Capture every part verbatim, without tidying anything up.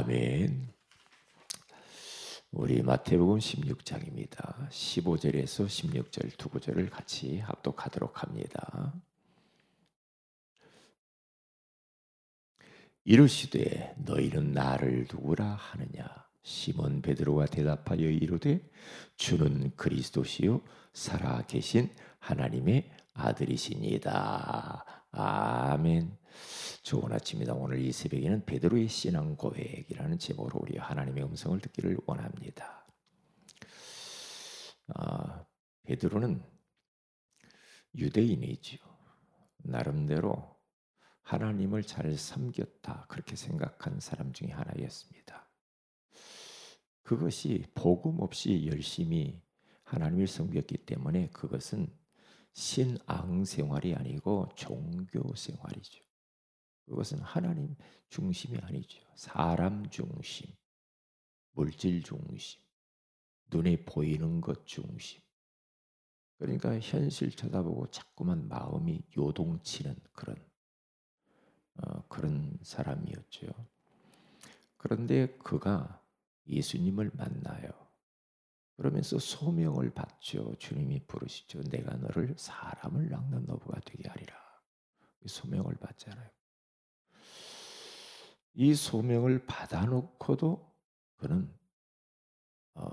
아멘. 우리 마태복음 십육 장입니다. 십오 절에서 십육 절 두 구절을 같이 합독하도록 합니다. 이르시되 너희는 나를 누구라 하느냐? 시몬 베드로가 대답하여 이르되 주는 그리스도시요 살아계신 하나님의 아들이시니이다. 아멘. 좋은 아침입니다. 오늘 이 새벽에는 베드로의 신앙 고백이라는 제목으로 우리 하나님의 음성을 듣기를 원합니다. 아, 베드로는 유대인이지요. 나름대로 하나님을 잘 섬겼다 그렇게 생각한 사람 중에 하나였습니다. 그것이 복음 없이 열심히 하나님을 섬겼기 때문에 그것은 신앙 생활이 아니고 종교 생활이죠. 그것은 하나님 중심이 아니죠. 사람 중심, 물질 중심, 눈에 보이는 것 중심. 그러니까 현실 쳐다보고 자꾸만 마음이 요동치는 그런 어, 그런 사람이었죠. 그런데 그가 예수님을 만나요. 그러면서 소명을 받죠. 주님이 부르시죠. 내가 너를 사람을 낚는 어부가 되게 하리라. 소명을 받잖아요. 이 소명을 받아놓고도 그는 어,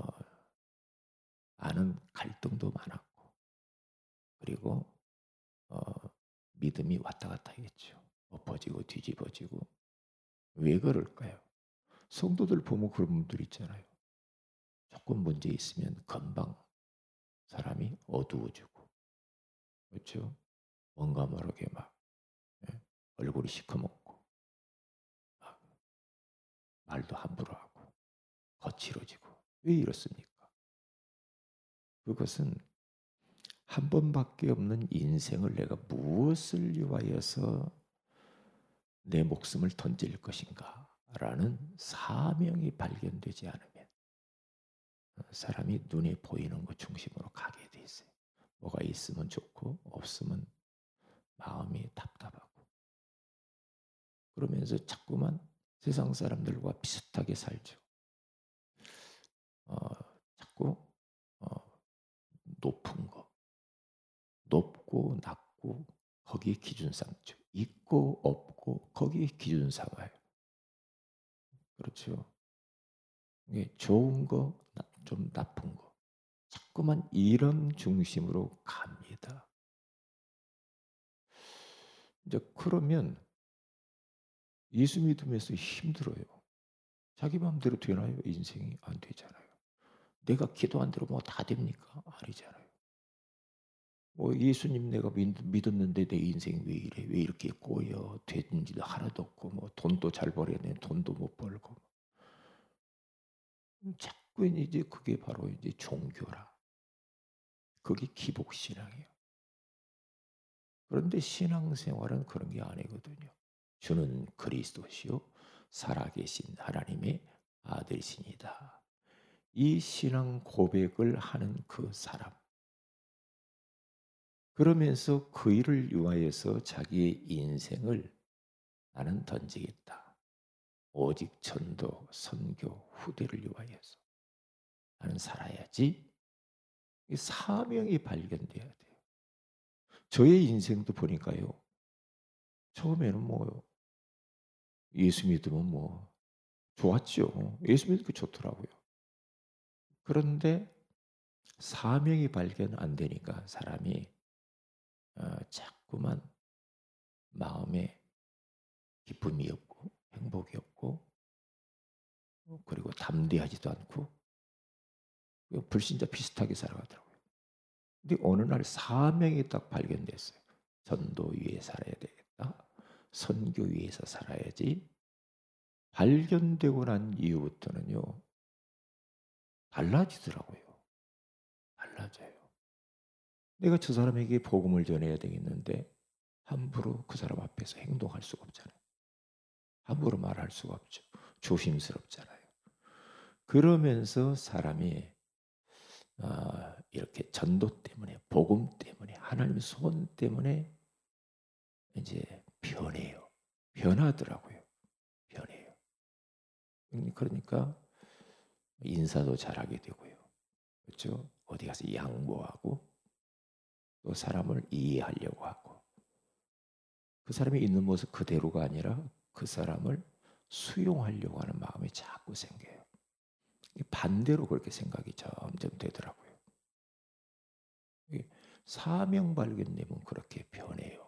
많은 갈등도 많았고 그리고 어, 믿음이 왔다 갔다 하겠죠. 엎어지고 뒤집어지고. 왜 그럴까요? 성도들 보면 그런 분들 있잖아요. 조금 문제 있으면 금방 사람이 어두워지고 그렇죠? 뭔가 모르게 막 예, 얼굴이 시커멓고 막 말도 함부로 하고 거칠어지고. 왜 이렇습니까? 그것은 한 번밖에 없는 인생을 내가 무엇을 위하여서 내 목숨을 던질 것인가 라는 사명이 발견되지 않으면 사람이 눈에 보이는 것 중심으로 가게 돼 있어요. 뭐가 있으면 좋고 없으면 마음이 답답하고 그러면서 자꾸만 세상 사람들과 비슷하게 살죠. 어, 자꾸 어, 높은 거, 높고 낮고 거기에 기준 삼죠. 있고 없고 거기에 기준 삼아요. 그렇죠. 이게 좋은 거, 좀 나쁜 거, 자꾸만 이런 중심으로 갑니다. 이제 그러면 예수 믿으면서 힘들어요. 자기 마음대로 되나요? 인생이 안 되잖아요. 내가 기도한 대로 뭐 다 됩니까? 아니잖아요. 뭐 예수님 내가 믿었는데 내 인생이 왜 이래? 왜 이렇게 꼬여? 된 일 하나도 없고 뭐 돈도 잘 벌어야 돼. 돈도 못 벌고. 자꾸 이제 그게 바로 이제 종교라. 그게 기복신앙이에요. 그런데 신앙생활은 그런 게 아니거든요. 주는 그리스도시요 살아계신 하나님의 아들이시니다. 이 신앙 고백을 하는 그 사람. 그러면서 그 일을 위하여서 자기의 인생을 나는 던지겠다. 오직 전도, 선교, 후대를 위하여서 나는 살아야지. 이 사명이 발견돼야 돼요. 저의 인생도 보니까요. 처음에는 뭐 예수 믿으면 뭐 좋았죠. 예수 믿으니까 좋더라고요. 그런데 사명이 발견 안 되니까 사람이 어, 자꾸만 마음에 기쁨이 없고 행복이 없고 그리고 담대하지도 않고 불신자 비슷하게 살아가더라고요. 근데 어느 날 사명이 딱 발견됐어요. 전도 위에 살아야 되겠다. 선교 위에서 살아야지. 발견되고 난 이후부터는요. 달라지더라고요. 달라져요. 내가 저 사람에게 복음을 전해야 되겠는데 함부로 그 사람 앞에서 행동할 수가 없잖아요. 함부로 말할 수가 없죠. 조심스럽잖아요. 그러면서 사람이 어, 이렇게 전도 때문에 복음 때문에 하나님의 소원 때문에 이제 변해요. 변하더라고요. 변해요. 그러니까 인사도 잘하게 되고요. 그렇죠? 어디 가서 양보하고 또 사람을 이해하려고 하고 그 사람이 있는 모습 그대로가 아니라 그 사람을 수용하려고 하는 마음이 자꾸 생겨요. 반대로 그렇게 생각이 점점 되더라고요. 사명 발견되면 그렇게 변해요.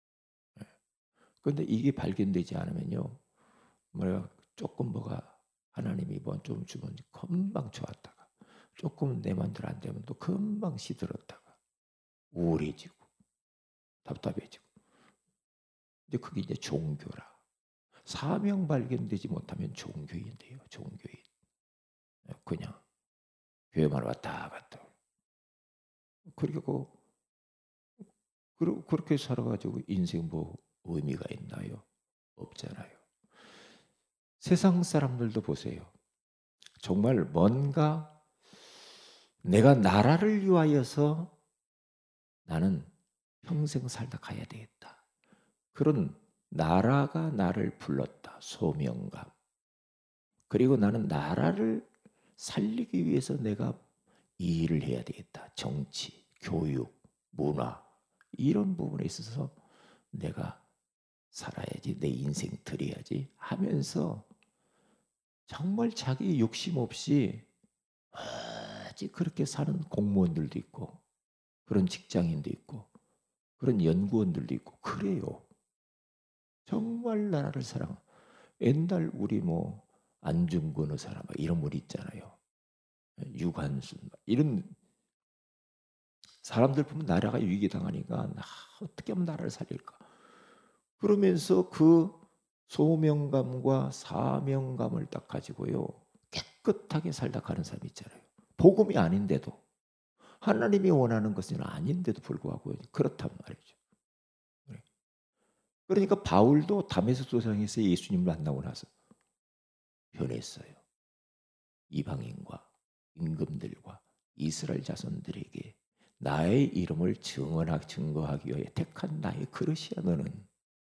그런데 이게 발견되지 않으면요, 뭐야 조금 뭐가 하나님이 뭐 좀 주면 금방 좋았다가 조금 내 맘대로 안 되면 또 금방 시들었다가 우울해지고 답답해지고 이제 그게 이제 종교라. 사명 발견되지 못하면 종교인데요, 종교인. 그냥 교회만 왔다 갔다. 그리고 그렇게 살아가지고 인생 뭐 의미가 있나요? 없잖아요. 세상 사람들도 보세요. 정말 뭔가 내가 나라를 위하여서 나는 평생 살다 가야 되겠다. 그런 나라가 나를 불렀다. 소명감. 그리고 나는 나라를 살리기 위해서 내가 이 일을 해야 되겠다. 정치, 교육, 문화 이런 부분에 있어서 내가 살아야지, 내 인생 드려야지 하면서 정말 자기 욕심 없이 아직 그렇게 사는 공무원들도 있고 그런 직장인도 있고 그런 연구원들도 있고 그래요. 정말 나라를 사랑. 옛날 우리 뭐 안중근 의사나 이런 분 있잖아요. 유관순 이런 사람들 보면 나라가 위기 당하니까 아, 어떻게 하면 나라를 살릴까? 그러면서 그 소명감과 사명감을 딱 가지고요 깨끗하게 살다 가는 사람이 있잖아요. 복음이 아닌데도 하나님이 원하는 것은 아닌데도 불구하고 그렇단 말이죠. 그러니까 바울도 다메섹 도상에서 예수님을 만나고 나서 변했어요. 이방인과 임금들과 이스라엘 자손들에게 나의 이름을 증언하기 증거하기 위해 택한 나의 그릇이야 너는.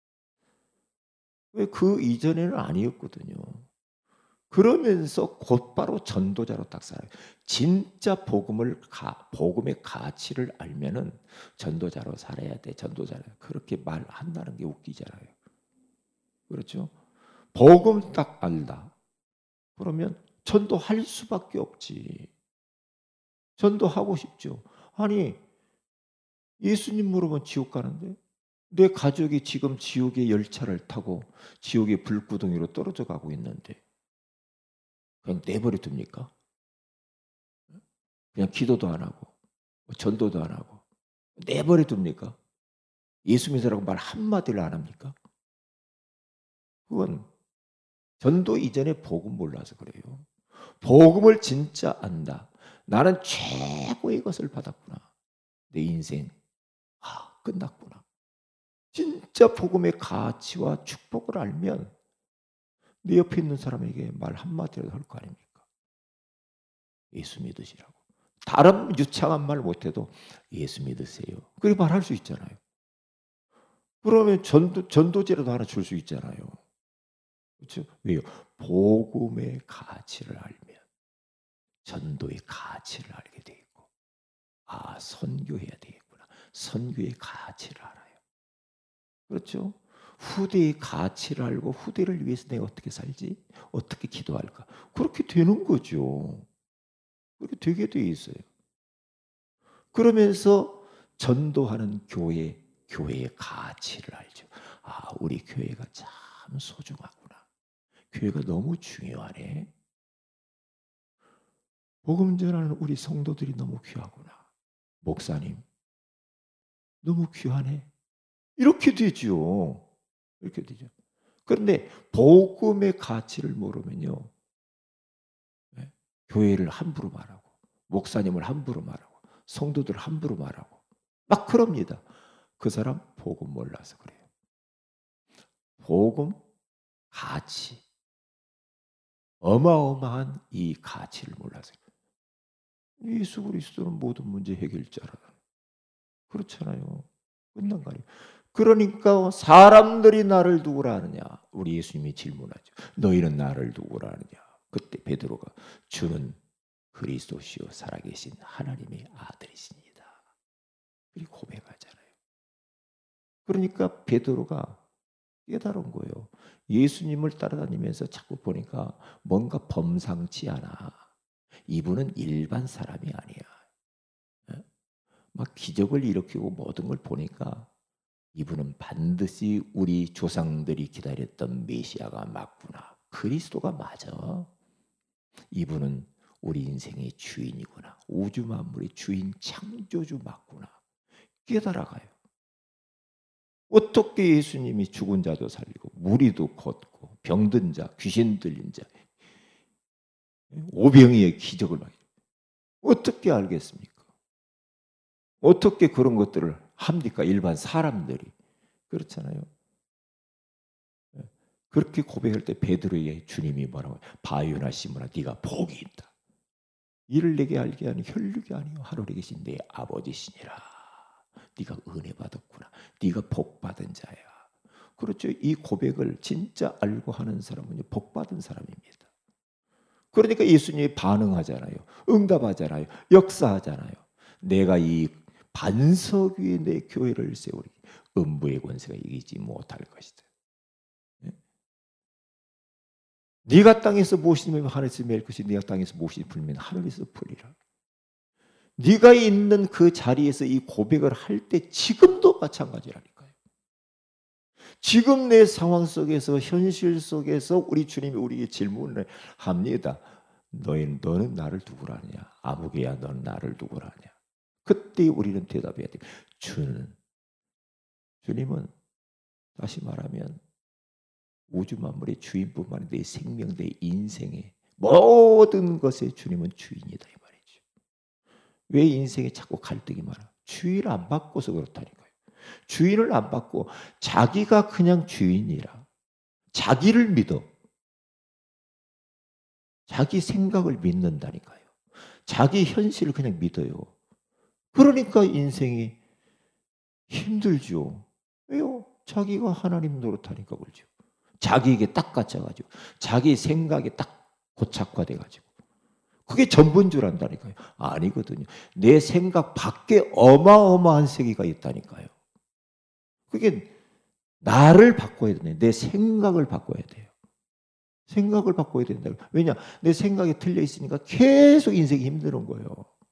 왜 그 이전에는 아니었거든요. 그러면서 곧바로 전도자로 딱 살아요. 진짜 복음을 가, 복음의 가치를 알면은 전도자로 살아야 돼. 전도자로 그렇게 말한다는 게 웃기잖아요. 그렇죠? 복음 딱 알다. 그러면 전도할 수밖에 없지. 전도하고 싶죠. 아니 예수님 물으면 지옥 가는데 내 가족이 지금 지옥의 열차를 타고 지옥의 불구덩이로 떨어져 가고 있는데 그냥 내버려 둡니까? 그냥 기도도 안 하고 전도도 안 하고 내버려 둡니까? 예수 믿으라고 말 한마디를 안 합니까? 그건 전도 이전에 복음 몰라서 그래요. 복음을 진짜 안다. 나는 최고의 것을 받았구나. 내 인생 아 끝났구나. 진짜 복음의 가치와 축복을 알면 내 옆에 있는 사람에게 말 한마디라도 할 거 아닙니까? 예수 믿으시라고. 다른 유창한 말 못해도 예수 믿으세요. 그렇게 말할 수 있잖아요. 그러면 전도, 전도제라도 하나 줄 수 있잖아요. 그렇죠? 왜요? 복음의 가치를 알면 전도의 가치를 알게 돼 있고 아 선교해야 되겠구나. 선교의 가치를 알아요. 그렇죠? 후대의 가치를 알고 후대를 위해서 내가 어떻게 살지? 어떻게 기도할까? 그렇게 되는 거죠. 그렇게 되게 돼 있어요. 그러면서 전도하는 교회, 교회의 가치를 알죠. 아, 우리 교회가 참 소중하구나. 교회가 너무 중요하네. 복음 전하는 우리 성도들이 너무 귀하구나. 목사님, 너무 귀하네. 이렇게 되죠. 이렇게 되죠. 그런데 복음의 가치를 모르면요. 네? 교회를 함부로 말하고 목사님을 함부로 말하고 성도들 함부로 말하고 막 그럽니다. 그 사람 복음 몰라서 그래요. 복음 가치 어마어마한 이 가치를 몰라서 예수 그리스도는 모든 문제 해결자라. 그렇잖아요. 끝난 거 아니에요. 그러니까 사람들이 나를 누구라 하느냐? 우리 예수님이 질문하죠. 너희는 나를 누구라 하느냐? 그때 베드로가 주는 그리스도시요 살아계신 하나님의 아들이십니다. 그리고 고백하잖아요. 그러니까 베드로가 깨달은 거예요. 예수님을 따라다니면서 자꾸 보니까 뭔가 범상치 않아. 이분은 일반 사람이 아니야. 막 기적을 일으키고 모든 걸 보니까 이분은 반드시 우리 조상들이 기다렸던 메시아가 맞구나. 그리스도가 맞아. 이분은 우리 인생의 주인이구나. 우주 만물의 주인 창조주 맞구나. 깨달아가요. 어떻게 예수님이 죽은 자도 살리고 무리도 걷고 병든 자, 귀신 들린 자, 오병이의 기적을 막 어떻게 알겠습니까? 어떻게 그런 것들을 합니까? 일반 사람들이. 그렇잖아요. 그렇게 고백할 때 베드로에게 주님이 뭐라고 해요? 바요나 시몬아 네가 복이 있다. 이를 내게 알게 하는 혈육이 아니요 하늘에 계신 내 아버지시니라. 네가 은혜 받았구나. 네가 복 받은 자야. 그렇죠. 이 고백을 진짜 알고 하는 사람은 복 받은 사람입니다. 그러니까 예수님이 반응하잖아요. 응답하잖아요. 역사하잖아요. 내가 이 반석 위에 내 교회를 세우리. 음부의 권세가 이기지 못할 것이다. 네가 땅에서 무엇이면 하늘에서 맬 것이 네가 땅에서 무엇이 풀면 하늘에서 풀리라. 네가 있는 그 자리에서 이 고백을 할 때 지금도 마찬가지라니까요. 지금 내 상황 속에서 현실 속에서 우리 주님이 우리에게 질문을 합니다. 너희는 너는 나를 누구라 하냐? 아무개야 너는 나를 누구라 하냐? 그때 우리는 대답해야 돼. 주는 주님은 다시 말하면 우주 만물의 주인뿐만 아니라 내 생명, 내 인생의 모든 것의 주님은 주인이다 이 말이죠. 왜 인생에 자꾸 갈등이 많아? 주인을 안 바꿔서 그렇다니까요. 주인을 안 바꿔 자기가 그냥 주인이라 자기를 믿어. 자기 생각을 믿는다니까요. 자기 현실을 그냥 믿어요. 그러니까 인생이 힘들죠. 왜요? 자기가 하나님 노릇하니까 그렇죠. 자기에게 딱 갇혀가지고 자기 생각에 딱 고착화돼가지고 그게 전부인 줄 안다니까요. 아니거든요. 내 생각 밖에 어마어마한 세계가 있다니까요. 그게 나를 바꿔야 되네. 내 생각을 바꿔야 돼요. 생각을 바꿔야 된다. 왜냐? 내 생각이 틀려 있으니까 계속 인생이 힘드는 거예요.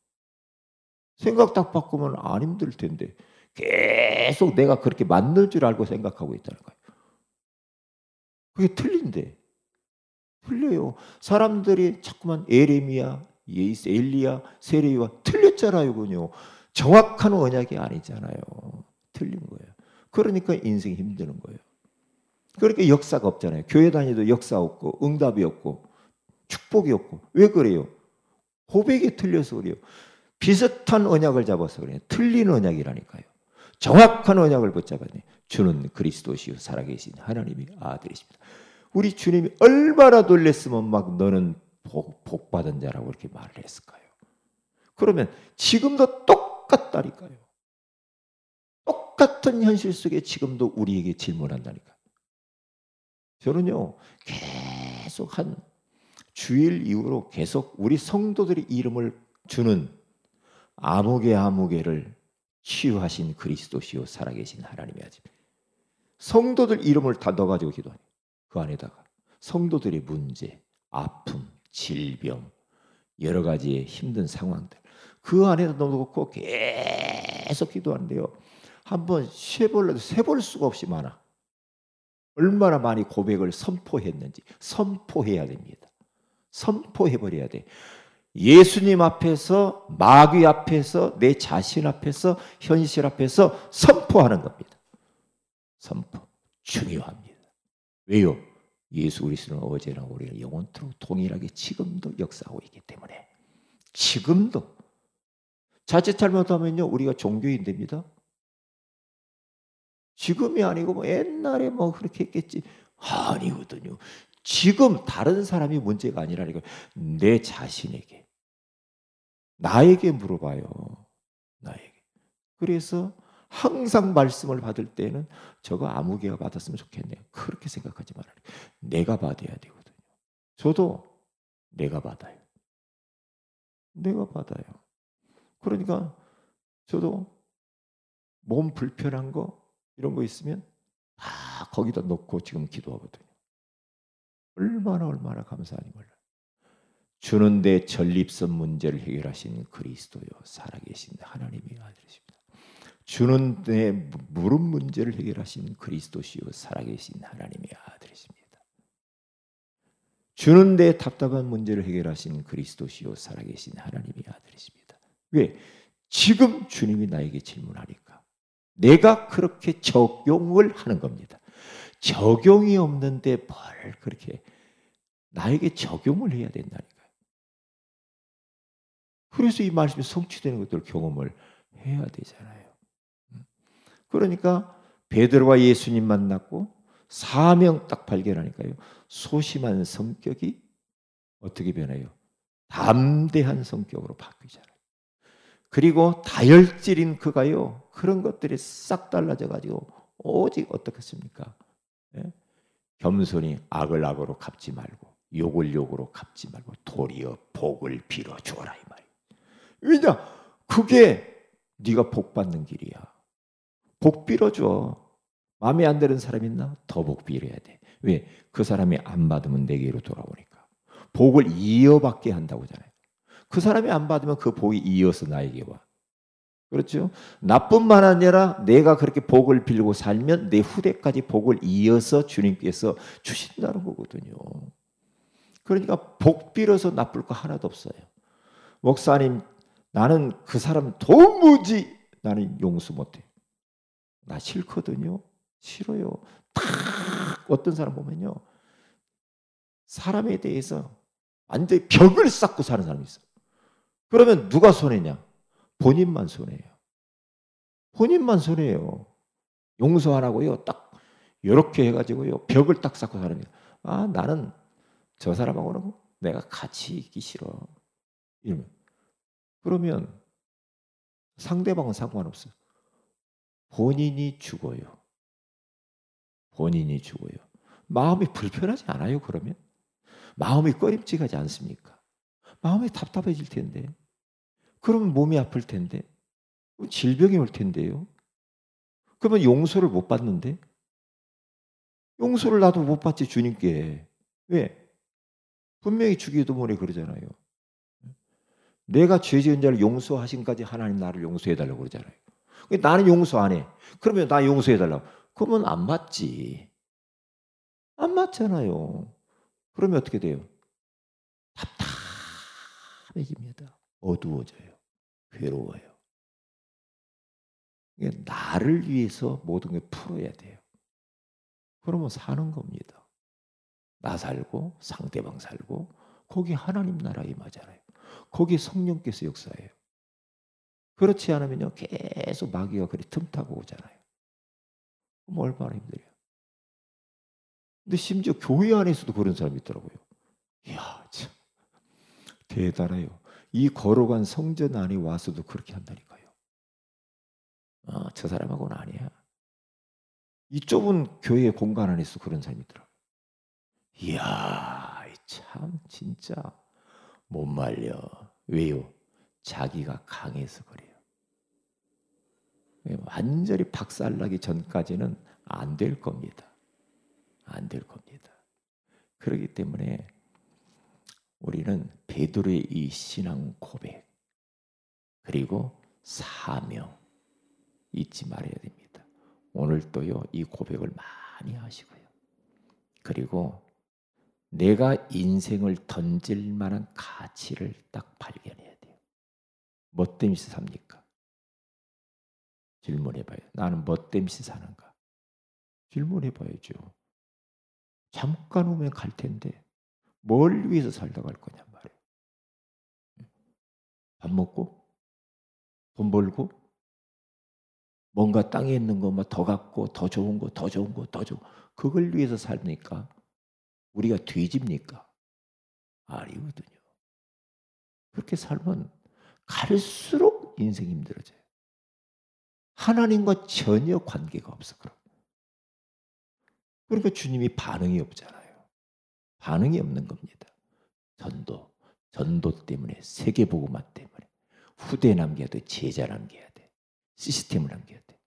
생각 딱 바꾸면 안 힘들 텐데 계속 내가 그렇게 맞는 줄 알고 생각하고 있다는 거예요. 그게 틀린데. 틀려요. 사람들이 자꾸만 에레미야, 예이스, 엘리야, 세례와 틀렸잖아요. 그요. 정확한 언약이 아니잖아요. 틀린 거예요. 그러니까 인생이 힘드는 거예요. 그러니까 역사가 없잖아요. 교회 다니도 역사 없고 응답이 없고 축복이 없고. 왜 그래요? 고백이 틀려서 그래요. 비슷한 언약을 잡아서 그래요. 틀린 언약이라니까요. 정확한 언약을 붙잡았네. 주는 그리스도시요 살아계신 하나님의 아들이십니다. 우리 주님이 얼마나 놀랬으면 막 너는 복, 복 받은 자라고 이렇게 말을 했을까요? 그러면 지금도 똑같다니까요. 똑같은 현실 속에 지금도 우리에게 질문한다니까요. 저는요 계속 한 주일 이후로 계속 우리 성도들의 이름을 주는 아무개 아무개를 치유하신 그리스도시요 살아계신 하나님의 아들. 성도들 이름을 다 넣어가지고 기도하니 그 안에다가 성도들의 문제, 아픔, 질병, 여러 가지의 힘든 상황들 그 안에다 넣어놓고 계속 기도하는데요. 한번 세볼래도 세볼 수가 없이 많아. 얼마나 많이 고백을 선포했는지 선포해야 됩니다. 선포해버려야 돼. 예수님 앞에서 마귀 앞에서 내 자신 앞에서 현실 앞에서 선포하는 겁니다. 선포 중요합니다. 왜요? 예수 그리스도는 어제나 오늘이나 영원토록 동일하게 지금도 역사하고 있기 때문에 지금도 자칫 잘못하면요 우리가 종교인 됩니다. 지금이 아니고 뭐 옛날에 뭐 그렇게 했겠지 아니거든요. 지금 다른 사람이 문제가 아니라니까 내 자신에게 나에게 물어봐요. 나에게. 그래서 항상 말씀을 받을 때는 저거 아무개가 받았으면 좋겠네요. 그렇게 생각하지 말아요. 내가 받아야 되거든요. 저도 내가 받아요. 내가 받아요. 그러니까 저도 몸 불편한 거 이런 거 있으면 다 거기다 놓고 지금 기도하거든요. 얼마나 얼마나 감사하니 몰라요. 주는데 전립선 문제를 해결하신 그리스도요 살아계신 하나님의 아들이십니다. 주는데 무릎 문제를 해결하신 그리스도시요 살아계신 하나님의 아들이십니다. 주는데 답답한 문제를 해결하신 그리스도시요 살아계신 하나님의 아들이십니다. 왜? 지금 주님이 나에게 질문하니까 내가 그렇게 적용을 하는 겁니다. 적용이 없는데 뭘 그렇게 나에게 적용을 해야 된다니까요. 그래서 이 말씀이 성취되는 것들을 경험을 해야 되잖아요. 그러니까 베드로와 예수님 만났고 사명 딱 발견하니까요. 소심한 성격이 어떻게 변해요? 담대한 성격으로 바뀌잖아요. 그리고 다혈질인 그가요. 그런 것들이 싹 달라져 가지고 오직 어떻겠습니까? 예? 겸손히 악을 악으로 갚지 말고 욕을 욕으로 갚지 말고 도리어 복을 빌어 주어라 이 말이에요. 왜냐? 그게 네가 복 받는 길이야. 복 빌어줘. 마음에 안 드는 사람 있나? 더 복 빌어야 돼. 왜? 그 사람이 안 받으면 내게로 돌아오니까. 복을 이어받게 한다고 하잖아요. 그 사람이 안 받으면 그 복이 이어서 나에게 와. 그렇죠? 나뿐만 아니라 내가 그렇게 복을 빌고 살면 내 후대까지 복을 이어서 주님께서 주신다는 거거든요. 그러니까 복 빌어서 나쁠 거 하나도 없어요. 목사님, 나는 그 사람 도무지 나는 용서 못해. 나 싫거든요. 싫어요. 딱 어떤 사람 보면요. 사람에 대해서 완전히 벽을 쌓고 사는 사람이 있어. 그러면 누가 손해냐? 본인만 손해예요. 본인만 손해예요. 용서 안 하고요. 딱 이렇게 해가지고요. 벽을 딱 쌓고 사는 거예요. 아, 나는 저 사람하고는 내가 같이 있기 싫어. 이러면. 그러면 상대방은 상관없어요. 본인이 죽어요. 본인이 죽어요. 마음이 불편하지 않아요, 그러면? 마음이 꺼림직하지 않습니까? 마음이 답답해질 텐데. 그러면 몸이 아플 텐데. 질병이 올 텐데요. 그러면 용서를 못 받는데? 용서를 나도 못 받지, 주님께. 왜? 분명히 주기도 모래 그러잖아요. 내가 죄 지은 자를 용서하신까지 하나님 나를 용서해달라고 그러잖아요. 나는 용서 안 해. 그러면 나 용서해달라고. 그러면 안 맞지. 안 맞잖아요. 그러면 어떻게 돼요? 답답해집니다. 어두워져요. 괴로워요. 나를 위해서 모든 걸 풀어야 돼요. 그러면 사는 겁니다. 나 살고 상대방 살고 거기 하나님 나라에 맞아요. 거기 성령께서 역사해요. 그렇지 않으면요 계속 마귀가 그리 틈타고 오잖아요. 그럼 얼마나 힘들어요. 근데 심지어 교회 안에서도 그런 사람이 있더라고요. 이야 참 대단해요. 이 걸어간 성전 안에 와서도 그렇게 한다니까요. 아, 저 사람하고는 아니야. 이 좁은 교회 공간 안에서 그런 사람이 있더라고요. 이야 참 진짜 못 말려. 왜요? 자기가 강해서 그래요. 완전히 박살나기 전까지는 안 될 겁니다. 안 될 겁니다. 그렇기 때문에 우리는 베드로의 이 신앙 고백 그리고 사명 잊지 말아야 됩니다. 오늘도요 이 고백을 많이 하시고요. 그리고 내가 인생을 던질 만한 가치를 딱 발견해야 돼요. 뭐 때문에 삽니까? 질문해봐요. 나는 뭐 때문에 사는가? 질문해봐야죠. 잠깐 오면 갈 텐데 뭘 위해서 살다 갈 거냔 말이에요. 밥 먹고 돈 벌고 뭔가 땅에 있는 것만 더 갖고 더 좋은 거 더 좋은 거 더 좋은 거 그걸 위해서 살니까 우리가 뒤집니까? 아니거든요. 그렇게 살면 갈수록 인생이 힘들어져요. 하나님과 전혀 관계가 없어. 그럼. 그러니까 주님이 반응이 없잖아요. 반응이 없는 겁니다. 전도, 전도 때문에, 세계복음화 때문에 후대 남겨야 돼, 제자 남겨야 돼, 시스템을 남겨야 돼.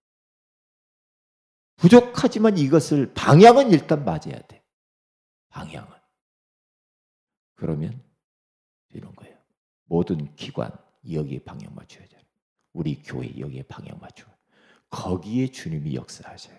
부족하지만 이것을 방향은 일단 맞아야 돼. 방향은. 그러면 이런 거예요. 모든 기관 여기에 방향 맞춰야 돼. 우리 교회 여기에 방향 맞춰. 거기에 주님이 역사하셔요.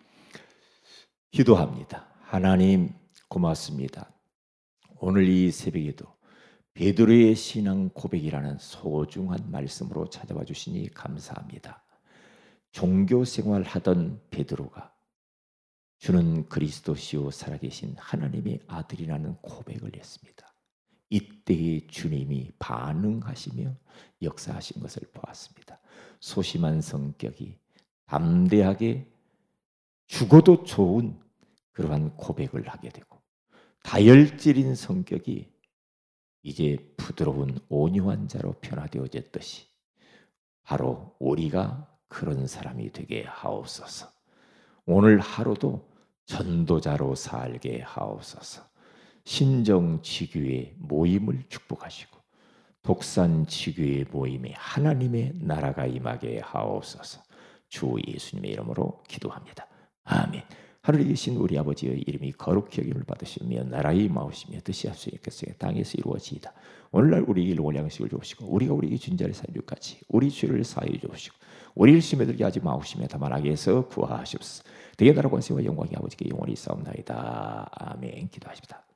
기도합니다. 하나님 고맙습니다. 오늘 이 새벽에도 베드로의 신앙 고백이라는 소중한 말씀으로 찾아와 주시니 감사합니다. 종교 생활하던 베드로가 주는 그리스도시요 살아계신 하나님의 아들이라는 고백을 했습니다. 이때에 주님이 반응하시며 역사하신 것을 보았습니다. 소심한 성격이 담대하게 죽어도 좋은 그러한 고백을 하게 되고, 다혈질인 성격이 이제 부드러운 온유한 자로 변화되어졌듯이 바로 우리가 그런 사람이 되게 하옵소서. 오늘 하루도 전도자로 살게 하옵소서. 신정지교의 모임을 축복하시고 독산지교의 모임에 하나님의 나라가 임하게 하옵소서. 주 예수님의 이름으로 기도합니다. 아멘. 하늘에 계신 우리 아버지의 이름이 거룩히 여김을 받으시며 나라의 임하오시며 뜻이 앞서겠으에 땅에서 이루어지이다. 오늘날 우리에게 일용할 양식을 주옵시고 우리가 우리에게 준 자를 사하여 같이 우리 죄를 사하여 주옵시고 우리를 시험에 들게 하지 마옵시며 다만 악에서 구하시옵소서. 대개 나라 권세와 영광이 아버지께 영원히 있사옵나이다. 아멘. 기도하십니다.